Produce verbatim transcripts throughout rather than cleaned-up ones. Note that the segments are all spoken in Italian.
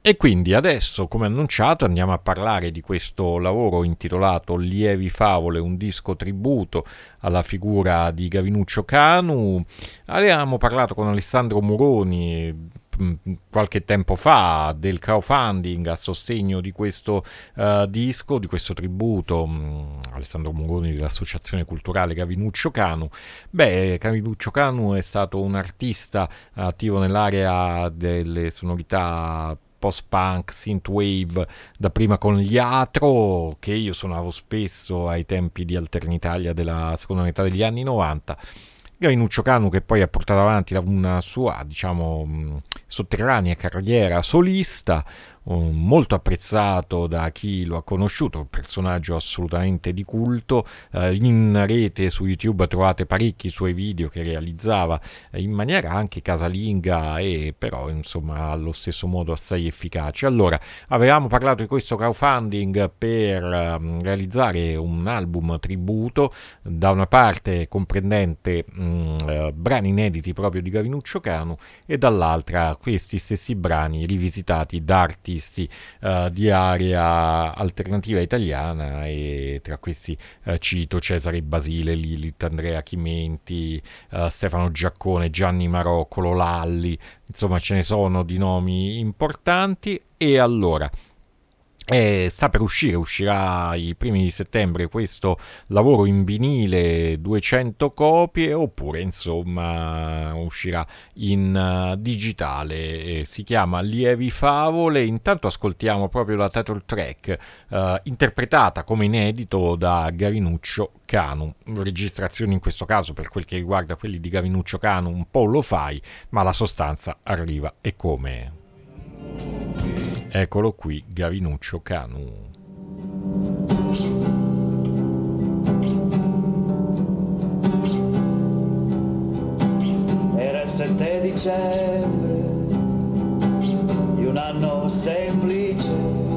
E quindi adesso, come annunciato, andiamo a parlare di questo lavoro intitolato Lievi Favole, un disco tributo alla figura di Gavinuccio Canu. Avevamo parlato con Alessandro Muroni mh, qualche tempo fa del crowdfunding a sostegno di questo uh, disco, di questo tributo. Mh, Alessandro Muroni dell'Associazione Culturale Gavinuccio Canu. Beh, Gavinuccio Canu è stato un artista attivo nell'area delle sonorità post-punk, synthwave, dapprima con gli Atro, che io suonavo spesso ai tempi di Alternitalia della seconda metà degli anni novanta. Gavinuccio Canu, che poi ha portato avanti una sua, diciamo, sotterranea carriera solista, molto apprezzato da chi lo ha conosciuto, un personaggio assolutamente di culto. In rete su YouTube trovate parecchi suoi video che realizzava in maniera anche casalinga e però insomma allo stesso modo assai efficace. Allora, avevamo parlato di questo crowdfunding per um, realizzare un album tributo, da una parte comprendente um, uh, brani inediti proprio di Gavinuccio Canu e dall'altra questi stessi brani rivisitati da artisti Uh, di area alternativa italiana, e tra questi uh, cito Cesare Basile, Lilith, Andrea Chimenti, uh, Stefano Giaccone, Gianni Maroccolo, Lalli, insomma ce ne sono di nomi importanti. E allora Eh, sta per uscire, uscirà i primi di settembre questo lavoro in vinile, duecento copie, oppure insomma uscirà in uh, digitale. Eh, si chiama Lievi Favole. Intanto ascoltiamo proprio la title track, uh, interpretata come inedito da Gavinuccio Canu. Registrazioni in questo caso, per quel che riguarda quelli di Gavinuccio Canu, un po' lo fai, ma la sostanza arriva e come. Eccolo qui, Gavinuccio Canu. Era il sette dicembre di un anno semplice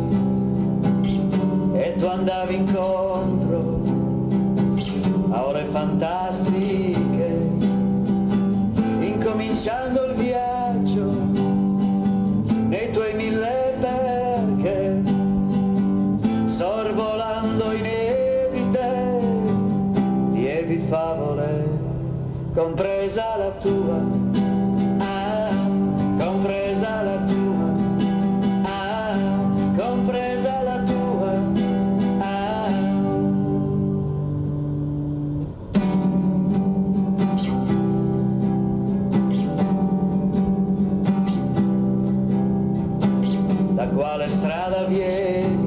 e tu andavi incontro a ore fantastiche, incominciando il viaggio nei tuoi mille perché, sorvolando inedite lievi favole, compresa la tua, ah, compresa la tua, ah, compresa la tua, ah. Da quale strada vieni,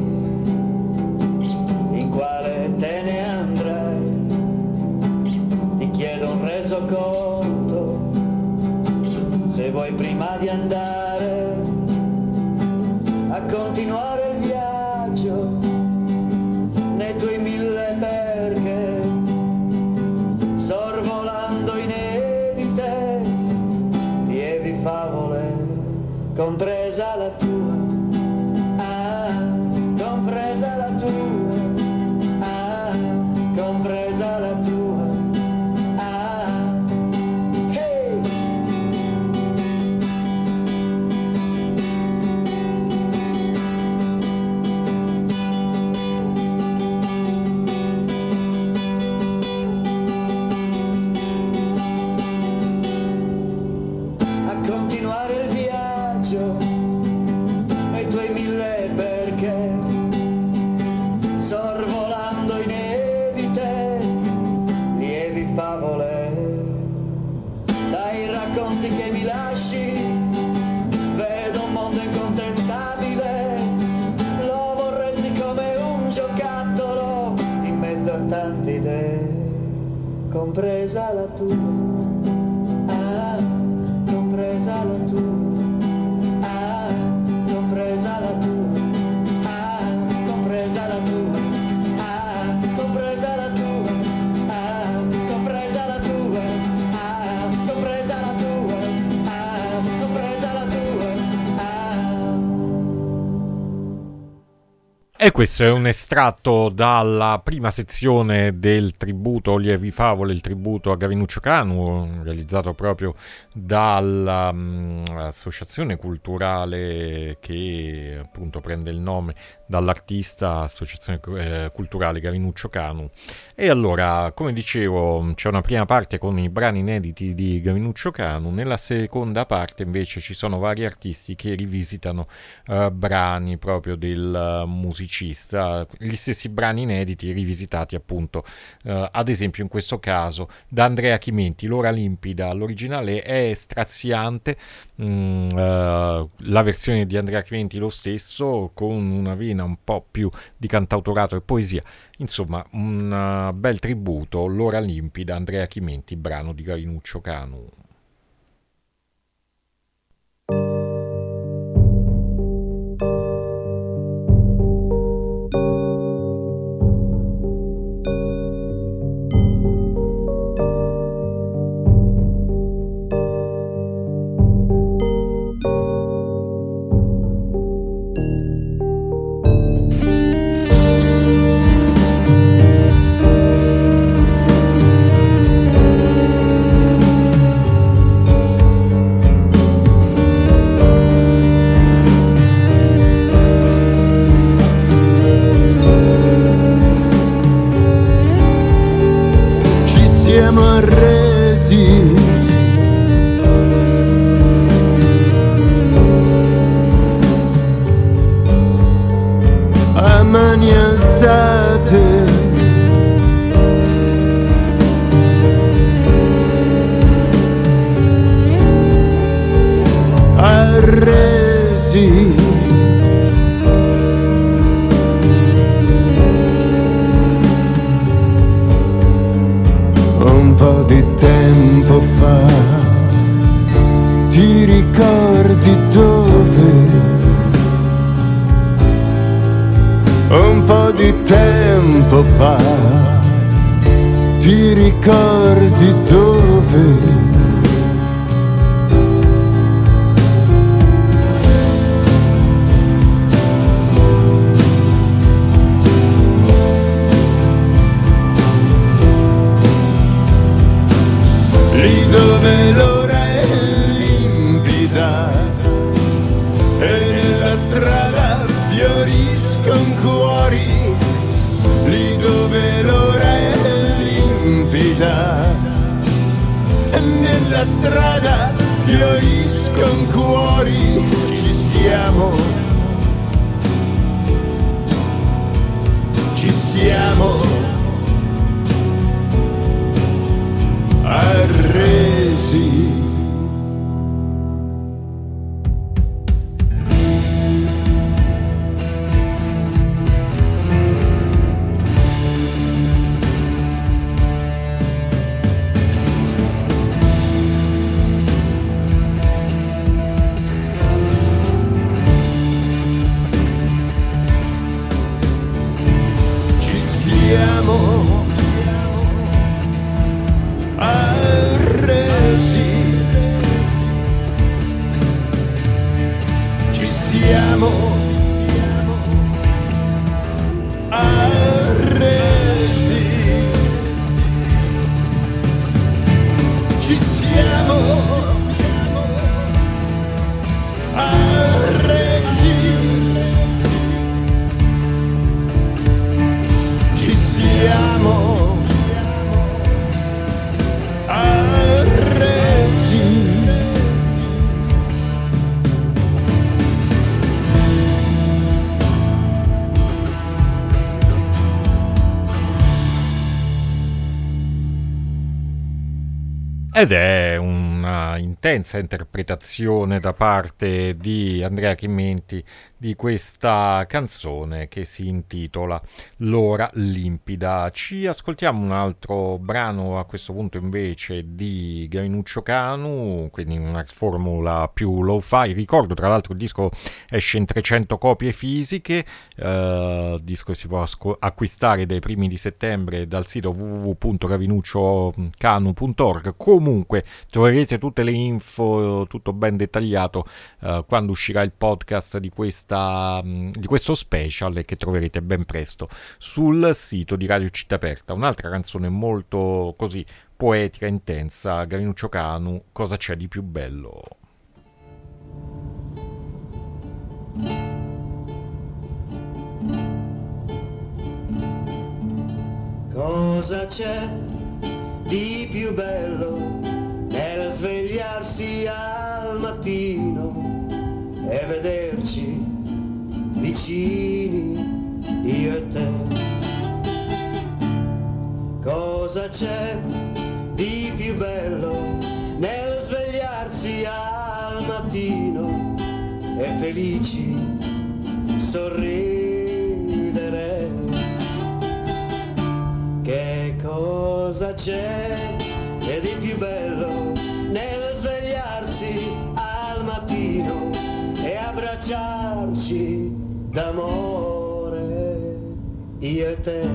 in quale te ne andrai, ti chiedo un resoconto, se vuoi prima di andare a continuare il viaggio nei tuoi mille perché, sorvolando inedite lievi favole, compresa la tua, compresa la tua, ah, compresa la tua, ah, hey! A continuare il viaggio nei tuoi mille perché, sorvolando inedite lievi favole, dai racconti che mi lasci vedo un mondo incontentabile, lo vorresti come un giocattolo in mezzo a tante idee, compresa la tua, ah, compresa la tua, ah, compresa la tua, ah, compresa la tua, ah, compresa la tua, ah, compresa la tua, ah, compresa la tua, ah, compresa la tua, ah. E questo è un estratto dalla prima sezione del tributo Lievi Favole, il tributo a Gavinuccio Canu, realizzato proprio dall'associazione um, culturale che appunto prende il nome dall'artista, Associazione eh, Culturale Gavinuccio Canu. E allora, come dicevo, c'è una prima parte con i brani inediti di Gavinuccio Canu, nella seconda parte invece ci sono vari artisti che rivisitano uh, brani proprio del uh, musicista, gli stessi brani inediti rivisitati appunto uh, ad esempio in questo caso da Andrea Chimenti. L'ora limpida, l'originale è straziante, mm, uh, la versione di Andrea Chimenti lo stesso, con una vena un po' più di cantautorato e poesia, insomma un uh, bel tributo. L'ora limpida, Andrea Chimenti, brano di Gavinuccio Canu. Ed è una intensa interpretazione da parte di Andrea Chimenti di questa canzone che si intitola L'ora limpida. Ci ascoltiamo un altro brano a questo punto invece di Gavinuccio Canu, quindi una formula più lo-fi. Ricordo tra l'altro il disco esce in trecento copie fisiche, eh, il disco si può asco- acquistare dai primi di settembre dal sito w w w punto gavinuccio canu punto org. Comunque Comunque troverete tutte le info, tutto ben dettagliato uh, quando uscirà il podcast di, questa, um, di questo special, che troverete ben presto sul sito di Radio Città Aperta. Un'altra canzone molto così poetica, intensa, Gavinuccio Canu, Cosa c'è di più bello? Cosa c'è di più bello nel svegliarsi al mattino e vederci vicini io e te? Cosa c'è di più bello nel svegliarsi al mattino e felici sorridere? Che cosa c'è di più bello nel svegliarsi al mattino e abbracciarci d'amore io e te?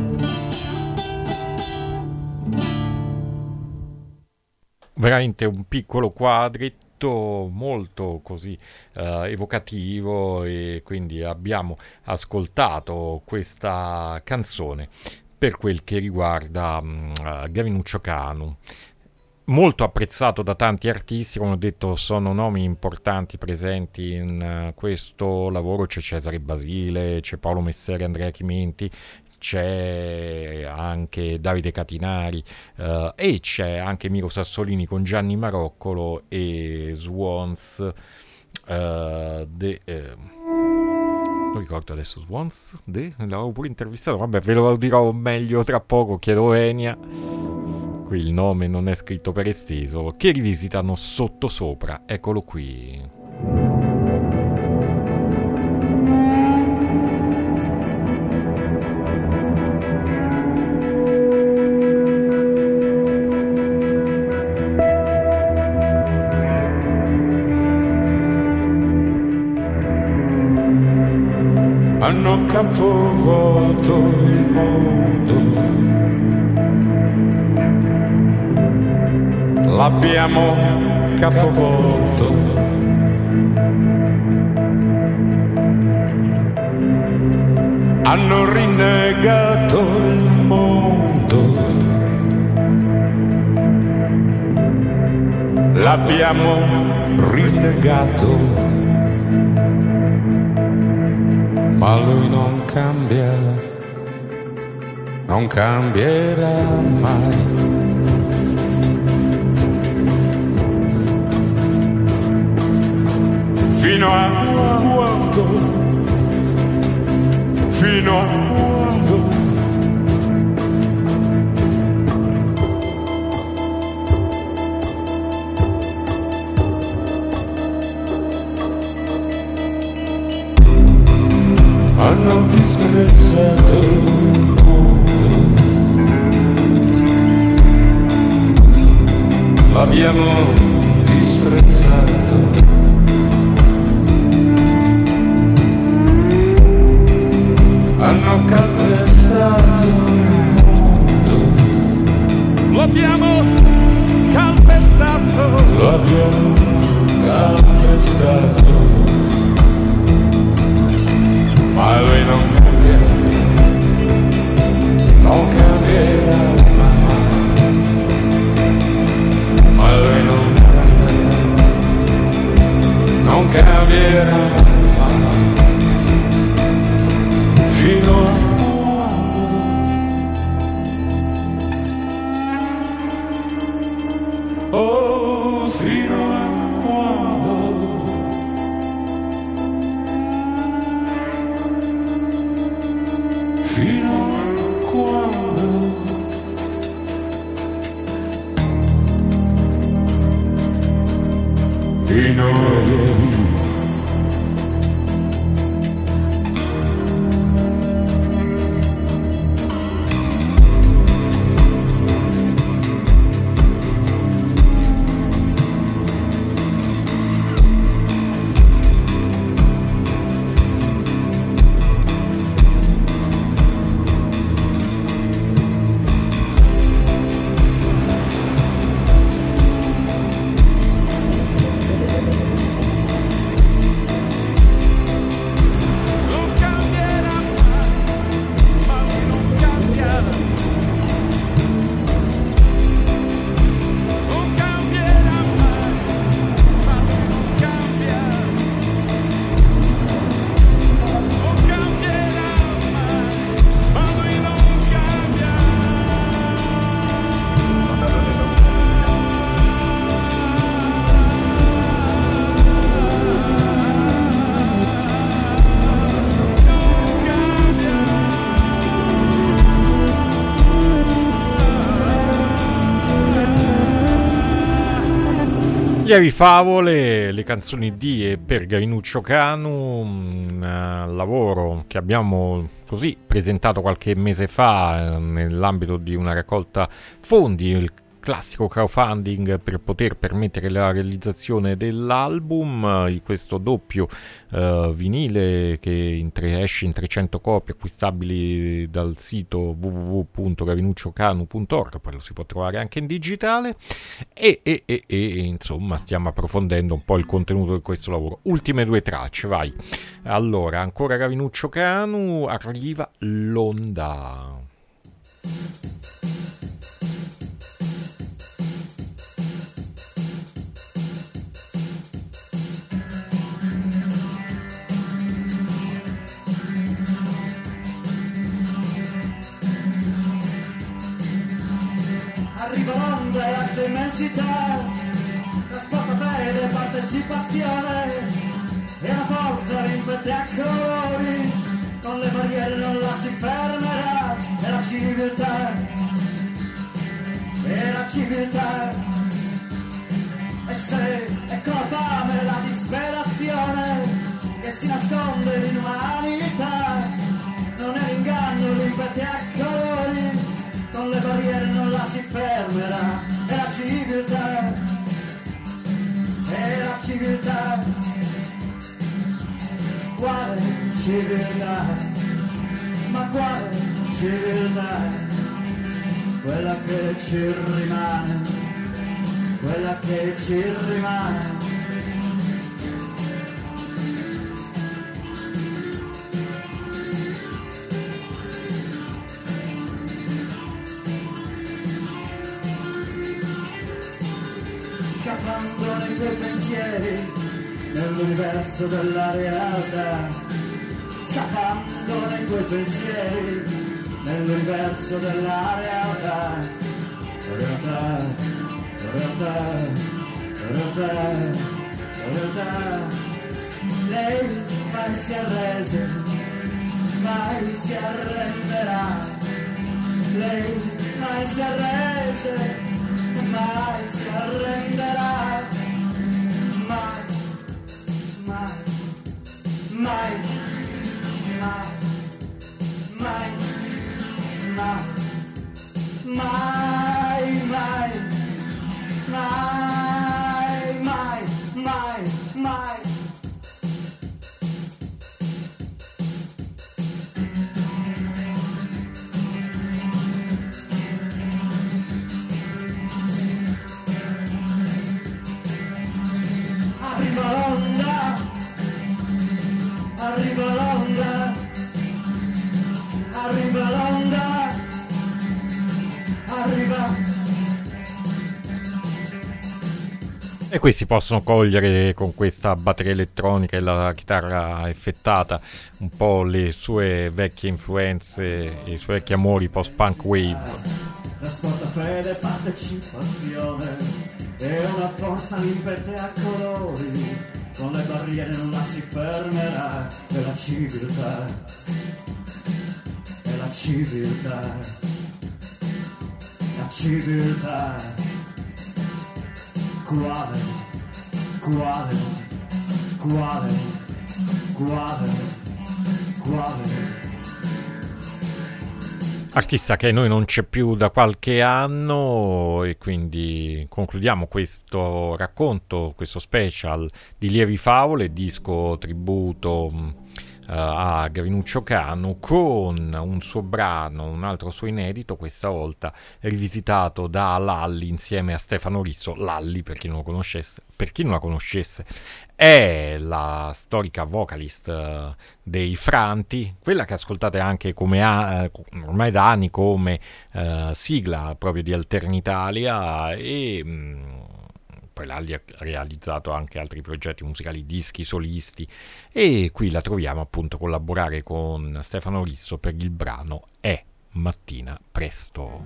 Veramente un piccolo quadretto molto così uh, evocativo, e quindi abbiamo ascoltato questa canzone per quel che riguarda um, uh, Gavinuccio Canu, molto apprezzato da tanti artisti. Come ho detto, sono nomi importanti presenti in uh, questo lavoro. C'è Cesare Basile, c'è Paolo Messeri, Andrea Chimenti, c'è anche Davide Catinari uh, e c'è anche Miro Sassolini con Gianni Maroccolo e Swans uh, de, uh, non ricordo adesso Swans de, l'avevo pure intervistato, vabbè, ve lo dirò meglio tra poco. Chiedo Enia, qui il nome non è scritto per esteso, che rivisitano Sottosopra. Eccolo qui. Hanno capovolto il mondo, l'abbiamo capovolto, hanno rinnegato il mondo, l'abbiamo rinnegato. Ma lui non cambia, non cambierà mai. Fino a quando, fino a quando hanno disprezzato il mondo, l'abbiamo disprezzato, hanno calpestato il mondo, l'abbiamo calpestato, l'abbiamo calpestato. Ma lui non cambia, non cambierà mai. Ma lui non cambia, non cambierà mai. Fino a quando, oh, fino a quando. Fino a quando, fino a ieri, Lievi favole, le canzoni di e per Gavinuccio Canu, un uh, lavoro che abbiamo così presentato qualche mese fa eh, nell'ambito di una raccolta fondi, il classico crowdfunding per poter permettere la realizzazione dell'album, di questo doppio uh, vinile che in tre, esce in trecento copie acquistabili dal sito w w w punto gavinucciocanu punto org, poi lo si può trovare anche in digitale e, e, e, e insomma stiamo approfondendo un po' il contenuto di questo lavoro. Ultime due tracce, vai. Allora, ancora Gavinuccio Canu, arriva l'onda. Arriva l'onda e alta immensità, trasporta fede, partecipazione e la forza rimpete a colori, con le barriere non la si fermerà, è la civiltà, è la civiltà, e se è con la fame e la disperazione che si nasconde l'inumanità, non è l'inganno, rimpete a colori, con le barriere non la si fermerà, è la civiltà, è la civiltà, quale civiltà, ma quale civiltà, quella che ci rimane, quella che ci rimane. Scappando nei tuoi pensieri, nell'universo della realtà, scappando nei tuoi pensieri, nell'universo della realtà, realtà, realtà, realtà, realtà. Lei mai si arrese, mai si arrenderà, lei mai si arrese, mai si arrenderà, mai, mai, mai, mai, mai, mai, mai, mai, mai, mai, mai, mai. Arriva l'onda, arriva l'onda, arriva l'onda, arriva. E qui si possono cogliere con questa batteria elettronica e la chitarra effettata un po' le sue vecchie influenze e i suoi vecchi amori post-punk wave. Trasporta fede, partecipazione e una forza impete a colori, con le barriere non la si fermerà, è la civiltà, è la civiltà, la civiltà, quale, quale, quale, quale, quale. Artista che noi non c'è più da qualche anno e quindi concludiamo questo racconto, questo special di Lievi favole, disco tributo uh, a Gavinuccio Canu con un suo brano, un altro suo inedito, questa volta rivisitato da Lalli insieme a Stefano Risso. Lalli, per chi non lo conoscesse, per chi non la conoscesse, è la storica vocalist uh, dei Franti, quella che ascoltate anche come uh, ormai da anni come uh, sigla proprio di Alternitalia e um, poi Lalli ha realizzato anche altri progetti musicali, dischi solisti, e qui la troviamo appunto collaborare con Stefano Risso per il brano È mattina presto.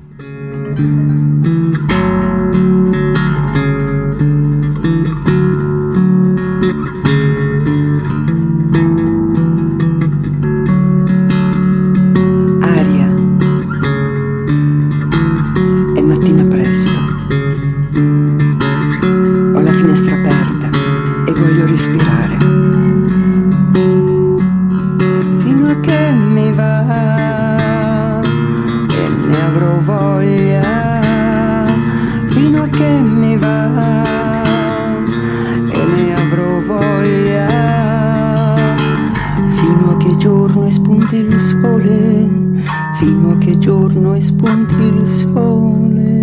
È mattina presto. Ho la finestra che mi va e ne avrò voglia, fino a che mi va e ne avrò voglia, fino a che giorno spunti il sole, fino a che giorno spunti il sole.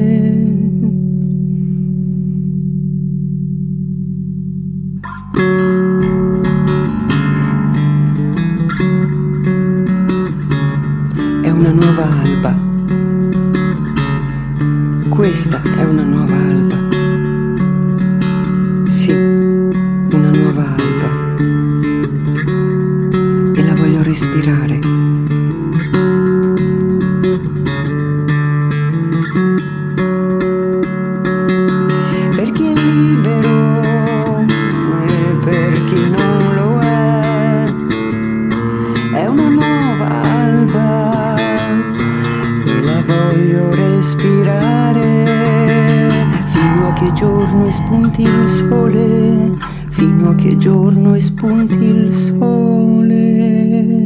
È una nuova alba, questa è una nuova alba, sì, una nuova alba, e la voglio respirare. Per chi è libero e per chi non lo è, è una nuova alba e la voglio respirare, fino a che giorno spunti il sole, fino a che giorno spunti il sole.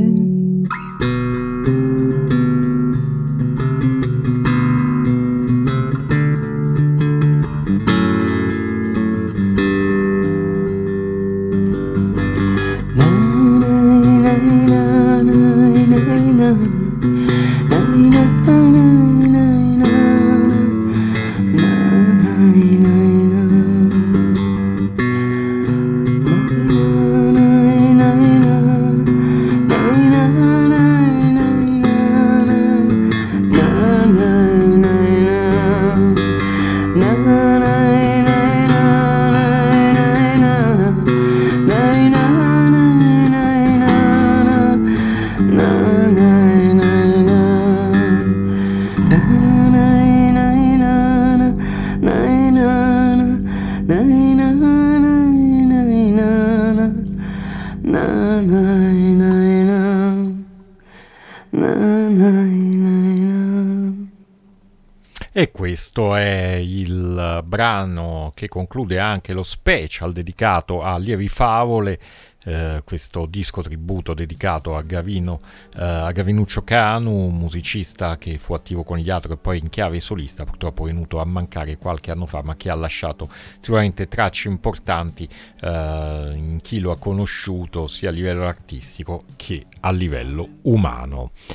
E questo è il brano che conclude anche lo special dedicato a Lievi Favole, eh, questo disco tributo dedicato a Gavino, eh, a Gavinuccio Canu, musicista che fu attivo con gli altri e poi in chiave solista, purtroppo è venuto a mancare qualche anno fa, ma che ha lasciato sicuramente tracce importanti eh, in chi lo ha conosciuto sia a livello artistico che a livello umano.